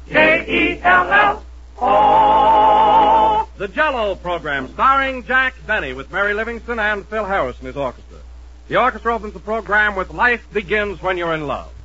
J-E-L-L-O. The Jell-O program, starring Jack Benny with Mary Livingston and Phil Harris and his orchestra. The orchestra opens the program with Life Begins When You're in Love.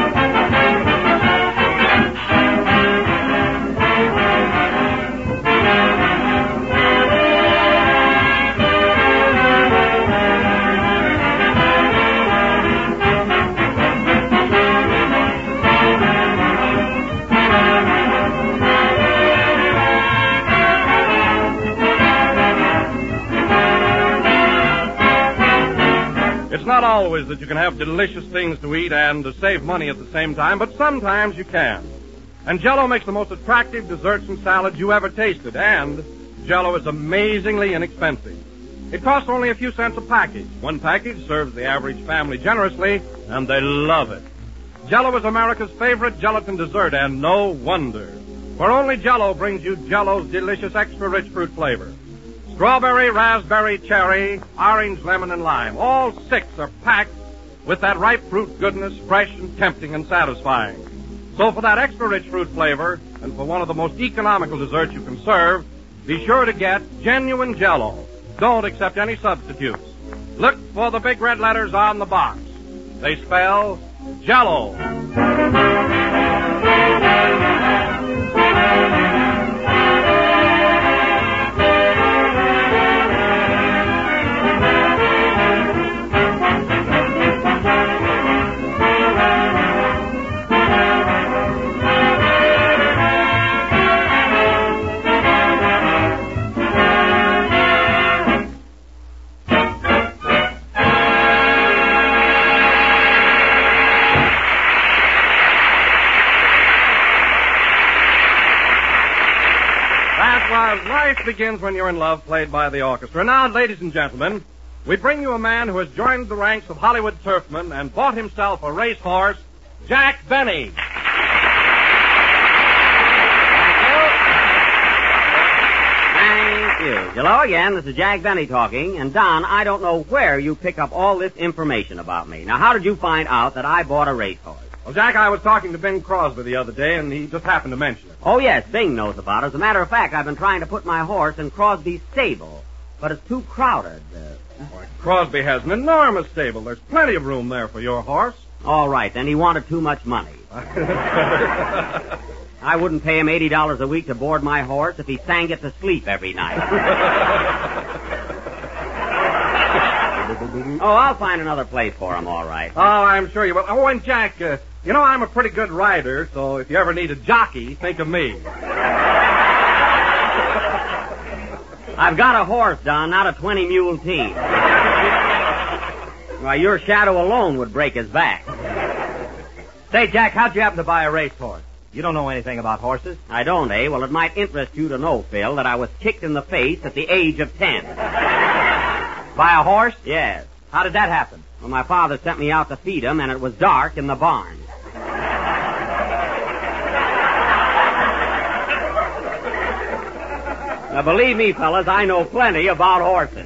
It's not always that you can have delicious things to eat and to save money at the same time, but sometimes you can. And Jell-O makes the most attractive desserts and salads you ever tasted, and Jell-O is amazingly inexpensive. It costs only a few cents a package. One package serves the average family generously, and they love it. Jell-O is America's favorite gelatin dessert, and no wonder. For only Jell-O brings you Jell-O's delicious extra-rich fruit flavor. Strawberry, raspberry, cherry, orange, lemon, and lime. All six are packed with that ripe fruit goodness, fresh and tempting and satisfying. So for that extra rich fruit flavor, and for one of the most economical desserts you can serve, be sure to get genuine Jell-O. Don't accept any substitutes. Look for the big red letters on the box. They spell Jell-O. Life Begins When You're in Love, played by the orchestra. Now, ladies and gentlemen, we bring you a man who has joined the ranks of Hollywood turfmen and bought himself a racehorse, Jack Benny. Thank you. Hello again, this is Jack Benny talking. And Don, I don't know where you pick up all this information about me. Now, how did you find out that I bought a racehorse? Well, Jack, I was talking to Bing Crosby the other day, and he just happened to mention it. Oh, yes, Bing knows about it. As a matter of fact, I've been trying to put my horse in Crosby's stable, but it's too crowded. Boy, Crosby has an enormous stable. There's plenty of room there for your horse. All right, then he wanted too much money. I wouldn't pay him $80 a week to board my horse if he sang it to sleep every night. Oh, I'll find another place for him, all right. Oh, I'm sure you will. Oh, and Jack, you know I'm a pretty good rider, so if you ever need a jockey, think of me. I've got a horse, Don, not a 20-mule team. Why, your shadow alone would break his back. Say, Jack, how'd you happen to buy a racehorse? You don't know anything about horses. I don't, eh? Well, it might interest you to know, Phil, that I was kicked in the face at the age of 10. Buy a horse? Yes. How did that happen? Well, my father sent me out to feed him, and it was dark in the barn. Now, believe me, fellas, I know plenty about horses.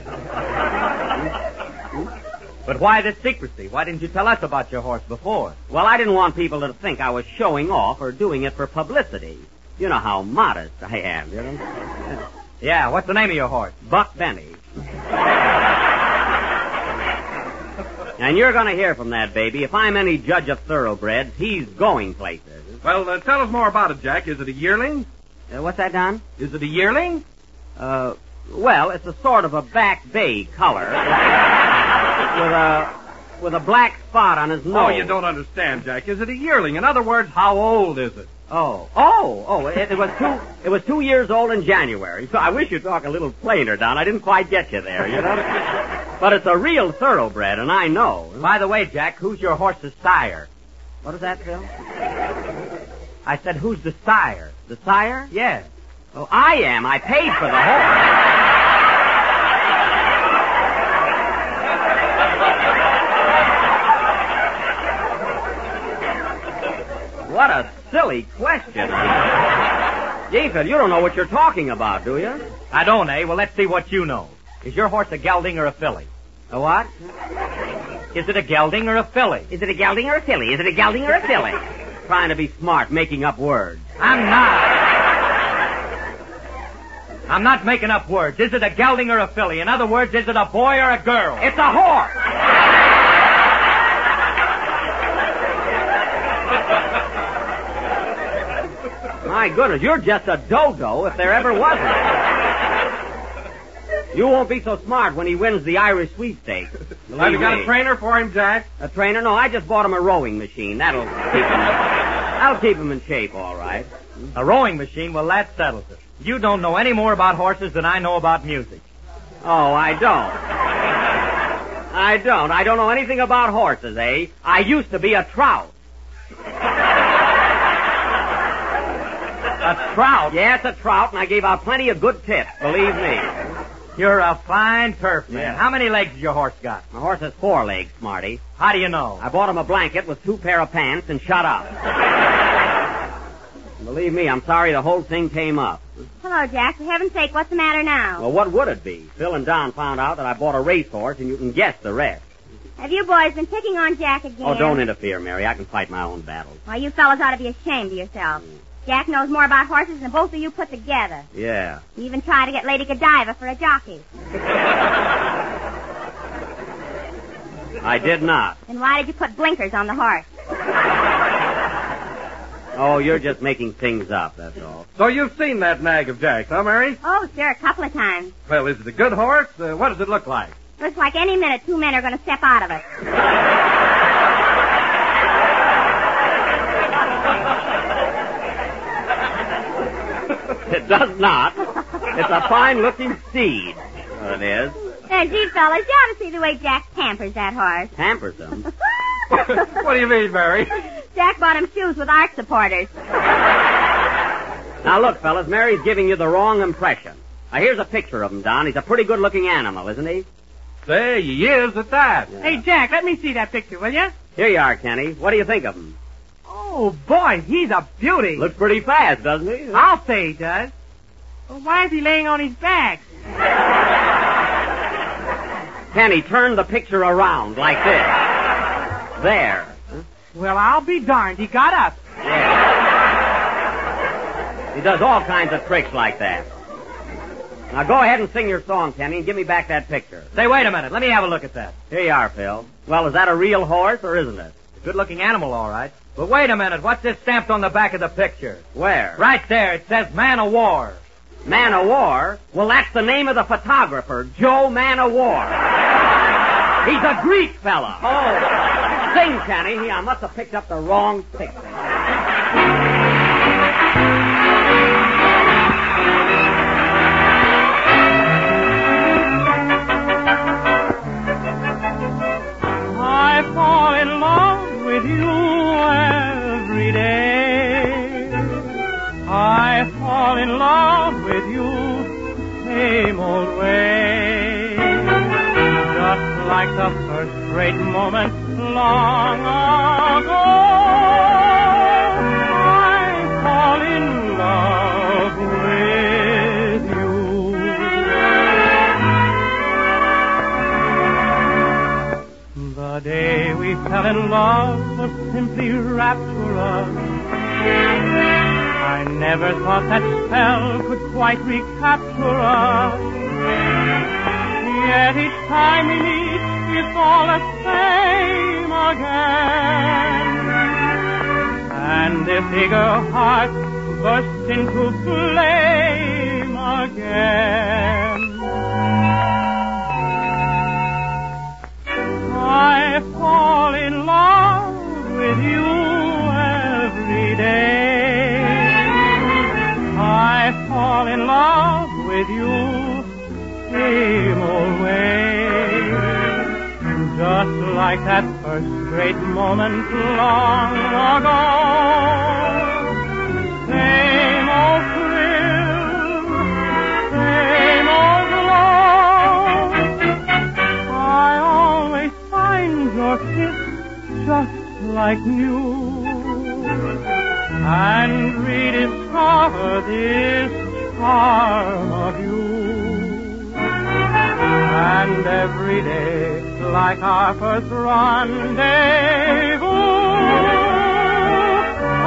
But why this secrecy? Why didn't you tell us about your horse before? Well, I didn't want people to think I was showing off or doing it for publicity. You know how modest I am, you know? Yeah, what's the name of your horse? Buck Benny. And you're going to hear from that baby. If I'm any judge of thoroughbreds, he's going places. Well, tell us more about it, Jack. Is it a yearling? What's that, Don? Is it a yearling? Well, it's a sort of a back bay color. with a black spot on his nose. Oh, you don't understand, Jack. Is it a yearling? In other words, how old is it? It was 2 years old in January. So I wish you'd talk a little plainer, Don. I didn't quite get you there, you know. But it's a real thoroughbred, and I know. By the way, Jack, who's your horse's sire? What is that, Phil? I said, who's the sire? The sire? Yes. Oh, I am. I paid for the horse. What a silly question. Gee, Phil, you don't know what you're talking about, do you? I don't, eh? Well, let's see what you know. Is your horse a gelding or a filly? A what? Is it a gelding or a filly? Is it a gelding or a filly? Is it a gelding or a filly? Jack, trying to be smart, making up words. I'm not making up words. Is it a gelding or a filly? In other words, is it a boy or a girl? It's a horse. My goodness, you're just a dodo if there ever was one. You won't be so smart when he wins the Irish sweepstakes. Have you got a trainer for him, Jack? A trainer? No, I just bought him a rowing machine. That'll keep him in shape, all right. A rowing machine? Well, that settles it. You don't know any more about horses than I know about music. Oh, I don't. I don't know anything about horses, eh? I used to be a trout. A trout? Yes, a trout, and I gave out plenty of good tips, believe me. You're a fine turf man. Yeah. How many legs has your horse got? My horse has 4 legs, Smarty. How do you know? I bought him a blanket with 2 pair of pants and shut up. Believe me, I'm sorry the whole thing came up. Hello, Jack. For heaven's sake, what's the matter now? Well, what would it be? Phil and Don found out that I bought a racehorse, and you can guess the rest. Have you boys been picking on Jack again? Oh, don't interfere, Mary. I can fight my own battles. Why, you fellas ought to be ashamed of yourselves. Jack knows more about horses than both of you put together. Yeah. You even tried to get Lady Godiva for a jockey. I did not. Then why did you put blinkers on the horse? Oh, you're just making things up, that's all. So you've seen that nag of Jack's, huh, Mary? Oh, sure, a couple of times. Well, is it a good horse? What does it look like? Looks like any minute 2 men are going to step out of it. It does not. It's a fine-looking steed. It is. Gee, fellas, you ought to see the way Jack pampers that horse. Pampers him. What do you mean, Mary? Jack bought him shoes with arch supporters. Now, look, fellas, Mary's giving you the wrong impression. Now, here's a picture of him, Don. He's a pretty good-looking animal, isn't he? Say, he is at that. Yeah. Hey, Jack, let me see that picture, will you? Here you are, Kenny. What do you think of him? Oh, boy, he's a beauty. Looks pretty fast, doesn't he? I'll say he does. Well, why is he laying on his back? Kenny, turn the picture around like this. There. Well, I'll be darned. He got up. Yeah. He does all kinds of tricks like that. Now, go ahead and sing your song, Kenny, and give me back that picture. Say, wait a minute. Let me have a look at that. Here you are, Phil. Well, is that a real horse, or isn't it? A good-looking animal, all right. But wait a minute. What's this stamped on the back of the picture? Where? Right there. It says Man o' War. Man o' War? Well, that's the name of the photographer, Joe Man o' War. He's a Greek fella. Oh. Sing, Kenny. I must have picked up the wrong picture. I fall in love with you every day. I fall in love with you same old way. Just like the first great moment long ago. I fall in love with you. The day we fell in love was simply rapturous. I never thought that spell could quite recapture us. Yet each time we meet, it's all the same again. And this eager heart bursts into flame again. I fall in love with you every day. I fall in love with you same old way. Just like that first great moment long ago. Same old thrill, same old glow. I always find your kiss just like new. And rediscover this charm of you. And every day, like our first rendezvous,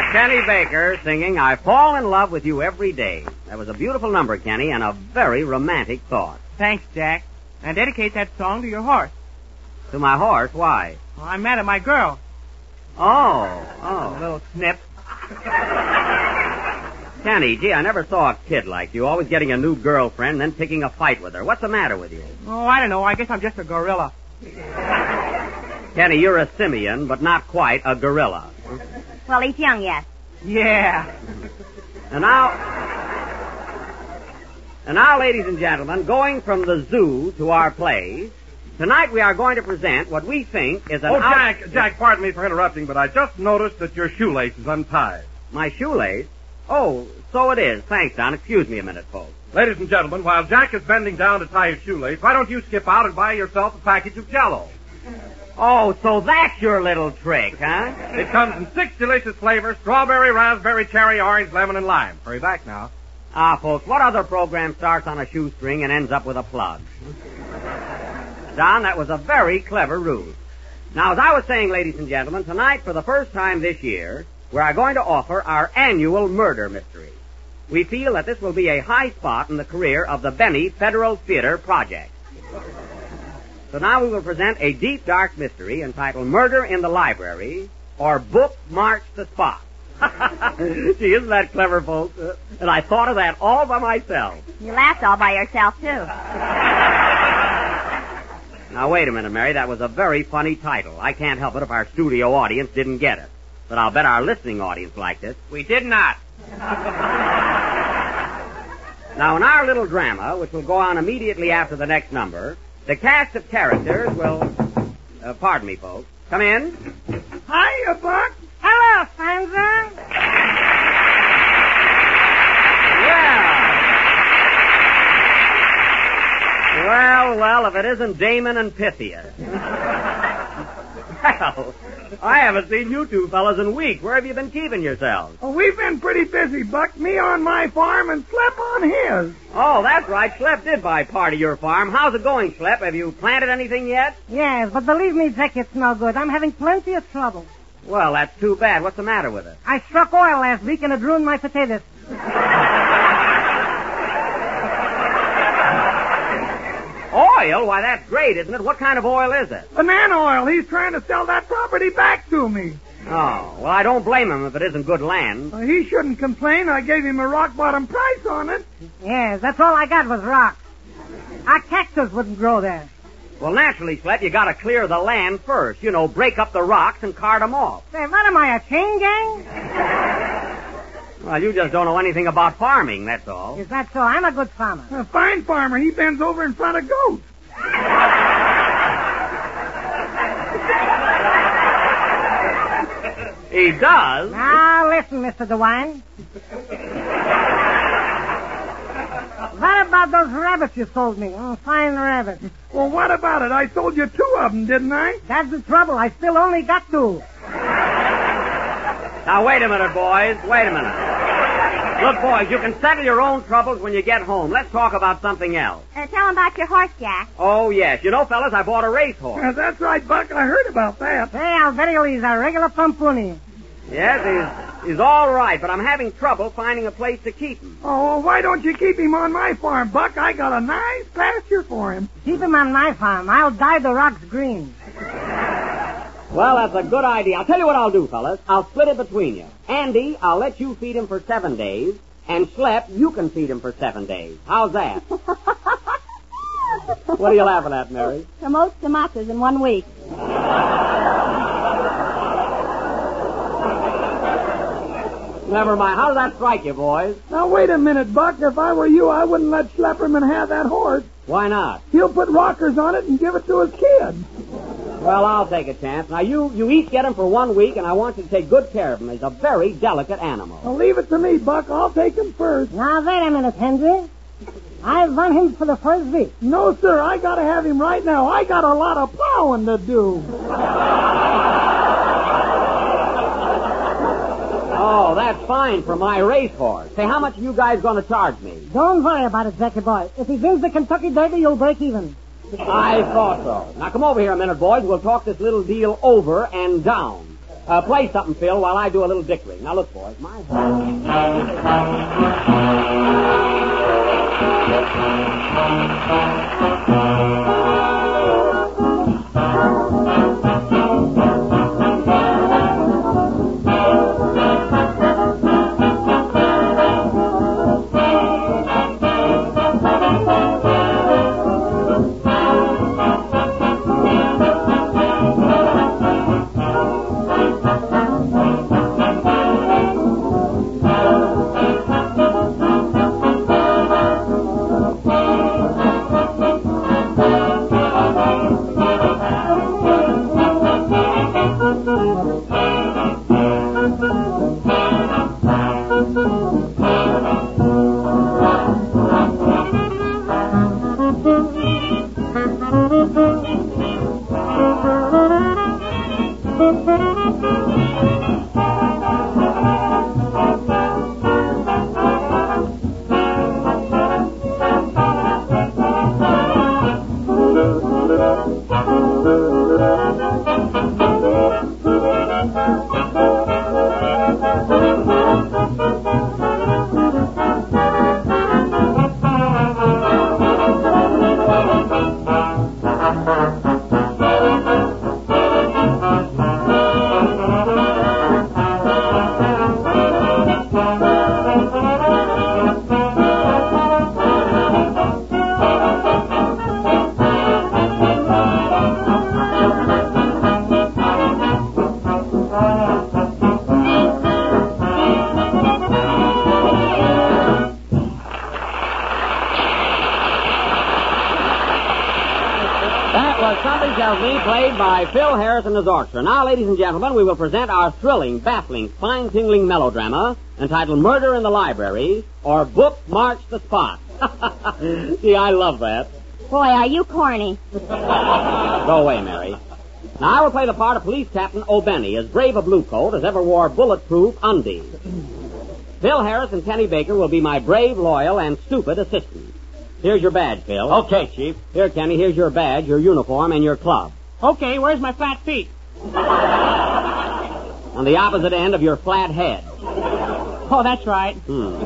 Kenny Baker singing I Fall in Love with You Every Day. That was a beautiful number, Kenny, and a very romantic thought. Thanks, Jack. And dedicate that song to your horse. To my horse? Why? Well, I'm mad at my girl. Oh. A little snip. Kenny, gee, I never saw a kid like you, always getting a new girlfriend, then picking a fight with her. What's the matter with you? Oh, I don't know. I guess I'm just a gorilla. Kenny, you're a simian, but not quite a gorilla. Well, he's young yet. Yeah. And now, ladies and gentlemen, going from the zoo to our plays, tonight we are going to present what we think is an... Jack, pardon me for interrupting, but I just noticed that your shoelace is untied. My shoelace? Oh, so it is. Thanks, Don. Excuse me a minute, folks. Ladies and gentlemen, while Jack is bending down to tie his shoelace, why don't you skip out and buy yourself a package of Jell-O? Oh, so that's your little trick, huh? It comes in 6 delicious flavors: strawberry, raspberry, cherry, orange, lemon, and lime. Hurry back now. Ah, folks, what other program starts on a shoestring and ends up with a plug? Don, that was a very clever ruse. Now, as I was saying, ladies and gentlemen, tonight, for the first time this year, we are going to offer our annual murder mystery. We feel that this will be a high spot in the career of the Benny Federal Theater Project. So now we will present a deep, dark mystery entitled Murder in the Library, or Book March the Spot. Gee, isn't that clever, folks? And I thought of that all by myself. You laughed all by yourself, too. Now, wait a minute, Mary. That was a very funny title. I can't help it if our studio audience didn't get it. But I'll bet our listening audience liked it. We did not. Now, in our little drama, which will go on immediately after the next number, the cast of characters will... pardon me, folks. Come in. Hiya, Buck. Hello, Sandra. Well, if it isn't Damon and Pythia. Well, I haven't seen you two fellas in weeks. Where have you been keeping yourselves? Well, we've been pretty busy, Buck. Me on my farm and Slep on his. Oh, that's right. Schlep did buy part of your farm. How's it going, Schlep? Have you planted anything yet? Yes, but believe me, Jack, it's no good. I'm having plenty of trouble. Well, that's too bad. What's the matter with it? I struck oil last week and it ruined my potatoes. Oil? Why, that's great, isn't it? What kind of oil is it? Banana oil. He's trying to sell that property back to me. Oh, well, I don't blame him if it isn't good land. He shouldn't complain. I gave him a rock-bottom price on it. Yes, that's all I got was rocks. Our cactus wouldn't grow there. Well, naturally, Schlep, you gotta clear the land first. You know, break up the rocks and cart them off. Say, what am I, a chain gang? Well, you just don't know anything about farming, that's all. Is that so? I'm a good farmer. A fine farmer. He bends over in front of goats. He does? Now, listen, Mr. DeWine. What about those rabbits you sold me? Oh, fine rabbits. Well, what about it? I sold you 2 of them, didn't I? That's the trouble. I still only got 2. Now, wait a minute, boys. Wait a minute. Look, boys, you can settle your own troubles when you get home. Let's talk about something else. Tell him about your horse, Jack. Oh, yes. You know, fellas, I bought a racehorse. That's right, Buck. I heard about that. Hey, I'll bet he's a regular pumpoony. Yes, he's all right, but I'm having trouble finding a place to keep him. Oh, well, why don't you keep him on my farm, Buck? I got a nice pasture for him. Keep him on my farm. I'll dye the rocks green. Well, that's a good idea. I'll tell you what I'll do, fellas. I'll split it between you. Andy, I'll let you feed him for 7 days, and Schlep, you can feed him for 7 days. How's that? What are you laughing at, Mary? Promotes tomatoes in 1 week. Never mind. How does that strike you, boys? Now, wait a minute, Buck. If I were you, I wouldn't let Schlepperman have that horse. Why not? He'll put rockers on it and give it to his kid. Well, I'll take a chance. Now, you each get him for 1 week, and I want you to take good care of him. He's a very delicate animal. Well, leave it to me, Buck. I'll take him first. Now, wait a minute, Henry. I want him for the first week. No, sir. I gotta have him right now. I got a lot of plowing to do. Oh, that's fine for my racehorse. Say, how much are you guys going to charge me? Don't worry about it, Jackie boy. If he wins the Kentucky Derby, you'll break even. I thought so. Now, come over here a minute, boys. We'll talk this little deal over and down. Play something, Phil, while I do a little dickery. Now, look, boys. My played by Phil Harris and his orchestra. Now, ladies and gentlemen, we will present our thrilling, baffling, spine-tingling melodrama entitled Murder in the Library, or Book Marks the Spot. See, I love that. Boy, are you corny. Go away, Mary. Now, I will play the part of Police Captain O'Benny, as brave a bluecoat as ever wore bulletproof undies. Phil Harris and Kenny Baker will be my brave, loyal, and stupid assistants. Here's your badge, Phil. Okay, Chief. Here, Kenny, here's your badge, your uniform, and your club. Okay, where's my flat feet? On the opposite end of your flat head. Oh, that's right.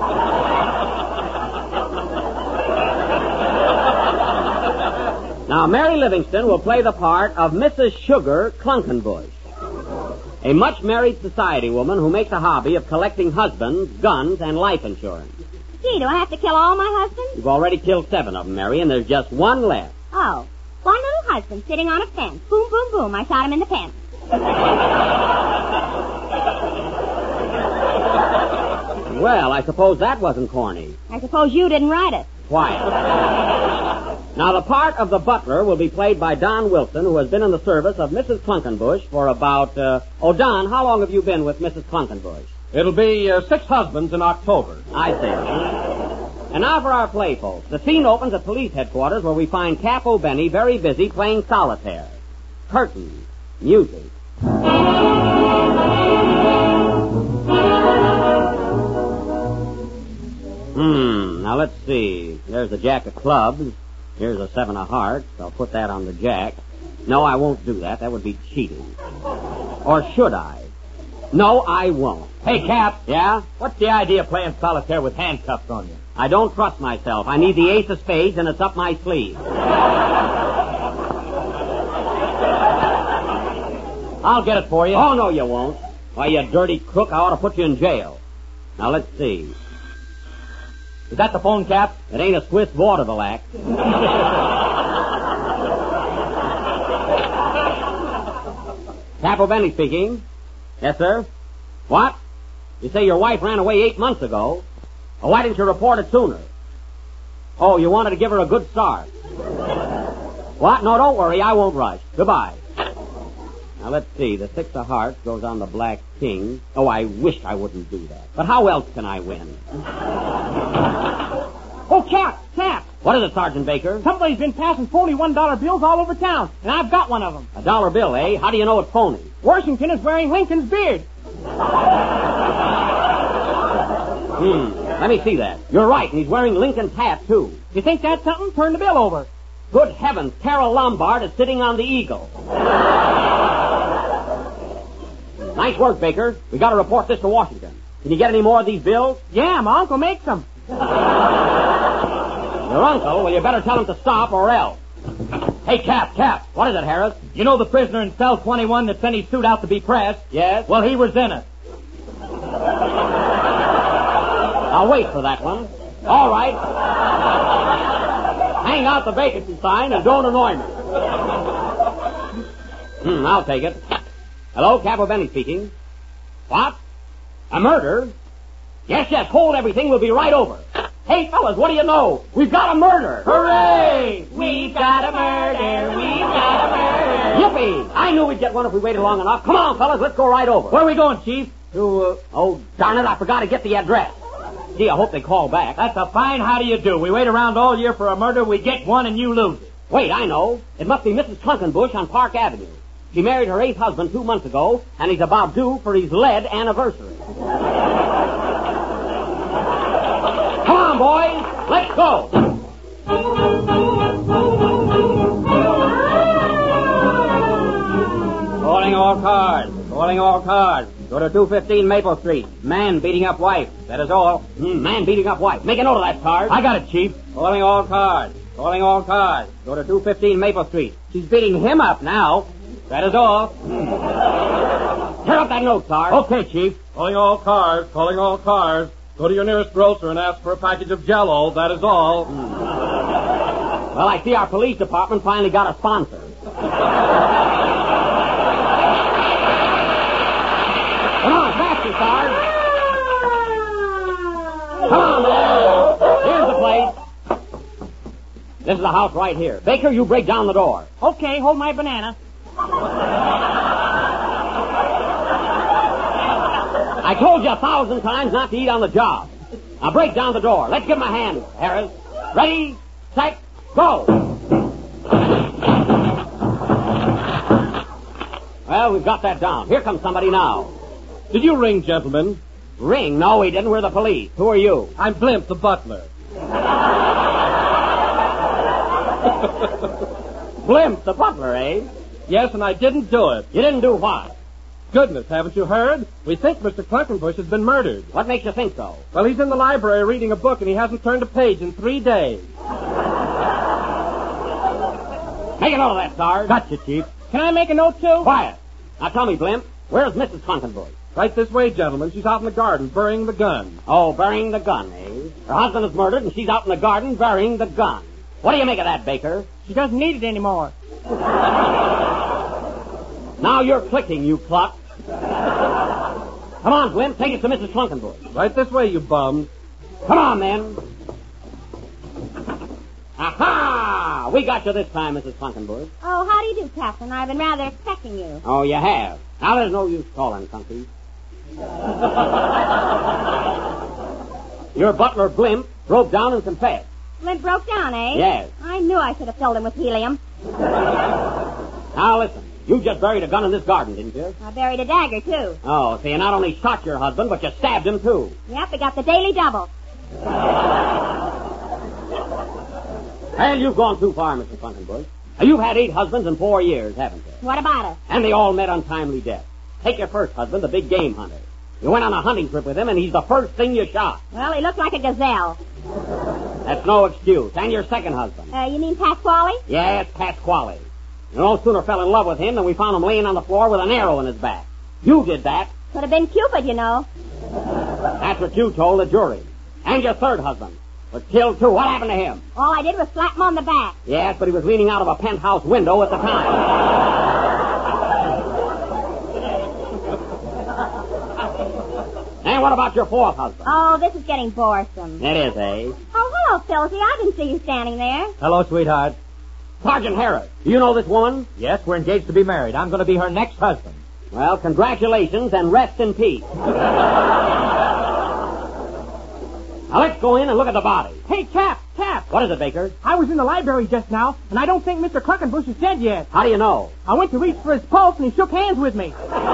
Now, Mary Livingston will play the part of Mrs. Sugar Clunkenbush, a much-married society woman who makes a hobby of collecting husbands, guns, and life insurance. Gee, do I have to kill all my husbands? You've already killed 7 of them, Mary, and there's just 1 left. Oh. One little husband sitting on a fence. Boom, boom, boom. I shot him in the pants. Well, I suppose that wasn't corny. I suppose you didn't write it. Quiet. Now, the part of the butler will be played by Don Wilson, who has been in the service of Mrs. Clunkenbush for about... Oh, Don, how long have you been with Mrs. Clunkenbush? It'll be 6 husbands in October. I see. And now for our play, folks. The scene opens at police headquarters, where we find Cap O'Benny very busy playing solitaire. Curtain. Music. Now let's see. There's a jack of clubs. Here's a 7 of hearts. I'll put that on the jack. No, I won't do that. That would be cheating. Or should I? No, I won't. Hey, Cap. Yeah? What's the idea of playing solitaire with handcuffs on you? I don't trust myself. I need the ace of spades, and it's up my sleeve. I'll get it for you. Oh, no, you won't. Why, you dirty crook, I ought to put you in jail. Now, let's see. Is that the phone, Cap? It ain't a Swiss vaudeville act. Cap O'Benny speaking. Yes, sir? What? You say your wife ran away 8 months ago. Well, why didn't you report it sooner? Oh, you wanted to give her a good start. What? No, don't worry. I won't rush. Goodbye. Now, let's see. The 6 of hearts goes on the black king. Oh, I wish I wouldn't do that. But how else can I win? Oh, Cap! What is it, Sergeant Baker? Somebody's been passing $41 bills all over town, and I've got one of them. A $1 bill, eh? How do you know it's phony? Washington is wearing Lincoln's beard. Let me see that. You're right, and he's wearing Lincoln's hat, too. You think that's something? Turn the bill over. Good heavens, Carol Lombard is sitting on the Eagle. Nice work, Baker. We got to report this to Washington. Can you get any more of these bills? Yeah, my uncle makes them. Your uncle? Well, you better tell him to stop or else. Hey, Cap. What is it, Harris? You know the prisoner in cell 21 that sent his suit out to be pressed? Yes? Well, he was in it. I'll wait for that one. All right. Hang out the vacancy sign and don't annoy me. I'll take it. Hello, Capo Benny speaking. What? A murder? Yes, hold everything. We'll be right over. Hey, fellas, what do you know? We've got a murder. Hooray! We've got a murder. We've got a murder. Yippee! I knew we'd get one if we waited long enough. Come on, fellas, let's go right over. Where are we going, Chief? Oh, darn it, I forgot to get the address. Gee, I hope they call back. That's a fine how do you do. We wait around all year for a murder, we get one, and you lose it. Wait, I know. It must be Mrs. Clunkenbush on Park Avenue. She married her 8th husband 2 months ago, and he's about due for his lead anniversary. Come on, boys. Let's go. Calling all cars. Go to 215 Maple Street. Man beating up wife. That is all. Man beating up wife. Make a note of that, Sarge. I got it, Chief. Calling all cars. Go to 215 Maple Street. She's beating him up now. That is all. Tear up that note, Sarge. Okay, Chief. Calling all cars. Go to your nearest grocer and ask for a package of Jell-O. That is all. Well, I see our police department finally got a sponsor. Come on, faster, Sarge. Come on, man. Here's the place. This is the house right here. Baker, you break down the door. Okay, hold my banana. I told you 1,000 times not to eat on the job. Now break down the door. Let's give him a hand, Harris. Ready, set, go. Well, we've got that down. Here comes somebody now. Did you ring, gentlemen? Ring? No, we didn't. We're the police. Who are you? I'm Blimp, the butler. Blimp, the butler, eh? Yes, and I didn't do it. You didn't do what? Goodness, haven't you heard? We think Mr. Clunkenbush has been murdered. What makes you think so? Well, he's in the library reading a book, and he hasn't turned a page in 3 days. Make a note of that, Sarge. Gotcha, Chief. Can I make a note, too? Quiet. Now tell me, Blimp, where's Mrs. Clunkenbush? Right this way, gentlemen. She's out in the garden burying the gun. Oh, burying the gun, eh? Her husband is murdered, and she's out in the garden burying the gun. What do you make of that, Baker? She doesn't need it anymore. Now you're clicking, you cluck. Come on, Blimp, take us to Mrs. Clunkenbush. Right this way, you bums. Come on, then. Aha! We got you this time, Mrs. Clunkenbush. Oh, how do you do, Captain? I've been rather expecting you. Oh, you have. Now there's no use calling, Clunky. Your butler, Blimp, broke down and confessed. Blimp broke down, eh? Yes. I knew I should have filled him with helium. Now listen, you just buried a gun in this garden, didn't you? I buried a dagger, too. Oh, so you not only shot your husband, but you stabbed him, too. Yep, we got the daily double. Well, you've gone too far, Mr. Clunkenbush. You've had 8 husbands in 4 years, haven't you? What about it? And they all met untimely death. Take your first husband, the big game hunter. You went on a hunting trip with him, and he's the first thing you shot. Well, he looked like a gazelle. That's no excuse. And your second husband. You mean Pasquale? Yes, Pasquale. You no sooner fell in love with him than we found him laying on the floor with an arrow in his back. You did that. Could have been Cupid, you know. That's what you told the jury. And your third husband was killed, too. What happened to him? All I did was slap him on the back. Yes, but he was leaning out of a penthouse window at the time. And what about your fourth husband? Oh, this is getting boresome. It is, eh? Oh, hello, Philsy. I didn't see you standing there. Hello, sweetheart. Sergeant Harris, do you know this woman? Yes, we're engaged to be married. I'm going to be her next husband. Well, congratulations and rest in peace. Now, let's go in and look at the body. Hey, Cap. What is it, Baker? I was in the library just now, and I don't think Mr. Clunkenbush is dead yet. How do you know? I went to reach for his pulse, and he shook hands with me.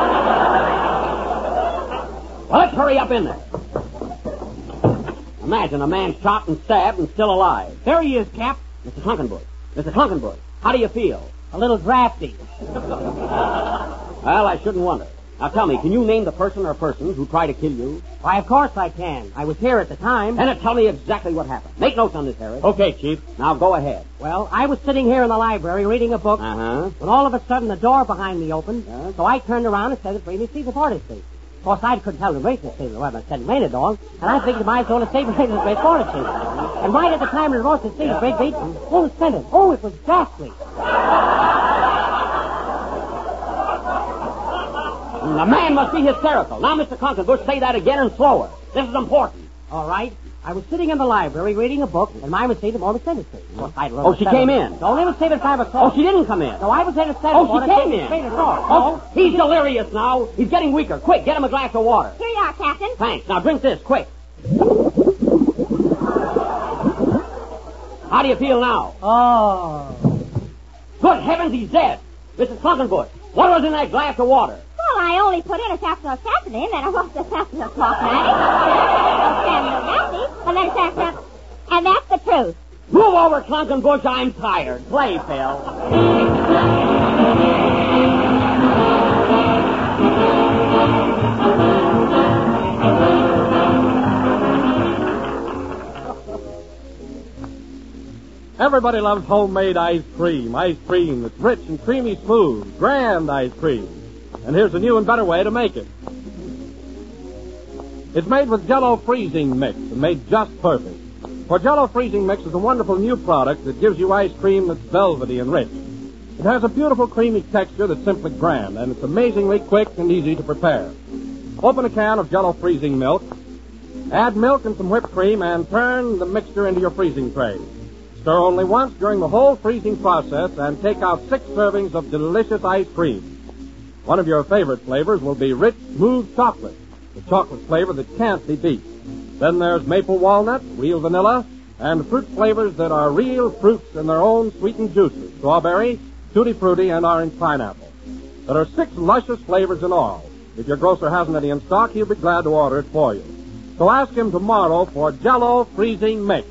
Well, let's hurry up in there. Imagine a man shot and stabbed and still alive. There he is, Cap. Mr. Clunkenbush, how do you feel? A little drafty. Well, I shouldn't wonder. Now tell me, can you name the person or persons who tried to kill you? Why, of course I can. I was here at the time. Then tell me exactly what happened. Make notes on this, Harry. Okay, Chief. Now go ahead. Well, I was sitting here in the library reading a book. Uh-huh. When all of a sudden the door behind me opened. So I turned around and said, "Bring me see the party station." Of course, I couldn't tell the radio station where I said rain at all, and I figured my zone of safe rain was great party station. And right at the time the remote to see the big beat, oh, send it. Oh, it was ghastly. The man must be hysterical. Now, Mr. Conklin, say that again and slower. This is important. All right. I was sitting in the library reading a book, and mine was seated more than she came in. Don't even say that 5 o'clock. Oh, she didn't come in. No, I was there at 7. Oh, she came in. Oh, he's delirious now. He's getting weaker. Quick, get him a glass of water. Here you are, Captain. Thanks. Now drink this, quick. How do you feel now? Oh. Good heavens, he's dead. Mrs. Clunkenbush, what was in that glass of water? Well, I only put in a capsule of capsaicin, then I lost a capsule of cosmetic, and then capsule, and that's the truth. Move over, Clunkenbush. I'm tired. Play, Phil. Everybody loves homemade ice cream that's rich and creamy smooth, grand ice cream. And here's a new and better way to make it. It's made with Jell-O freezing mix and made just perfect. For Jell-O freezing mix is a wonderful new product that gives you ice cream that's velvety and rich. It has a beautiful creamy texture that's simply grand, and it's amazingly quick and easy to prepare. Open a can of Jell-O freezing milk, add milk and some whipped cream, and turn the mixture into your freezing tray. Stir only once during the whole freezing process and take out 6 servings of delicious ice cream. One of your favorite flavors will be rich, smooth chocolate, the chocolate flavor that can't be beat. Then there's maple walnut, real vanilla, and fruit flavors that are real fruits in their own sweetened juices, strawberry, tutti frutti, and orange pineapple. There are 6 luscious flavors in all. If your grocer hasn't any in stock, he'll be glad to order it for you. So ask him tomorrow for Jell-O freezing mix.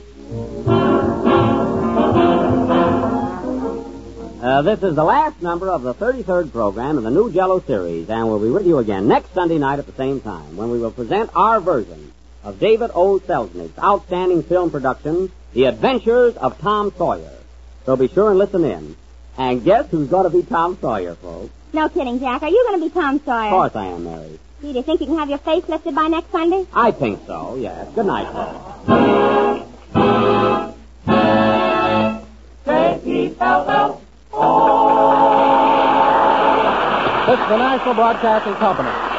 This is the last number of the 33rd program in the new Jell-O series, and we'll be with you again next Sunday night at the same time, when we will present our version of David O. Selznick's outstanding film production, The Adventures of Tom Sawyer. So be sure and listen in. And guess who's going to be Tom Sawyer, folks? No kidding, Jack. Are you going to be Tom Sawyer? Of course I am, Mary. Do you think you can have your face lifted by next Sunday? I think so, yes. Good night, folks. J-E-L-L. This is the National Broadcasting Company.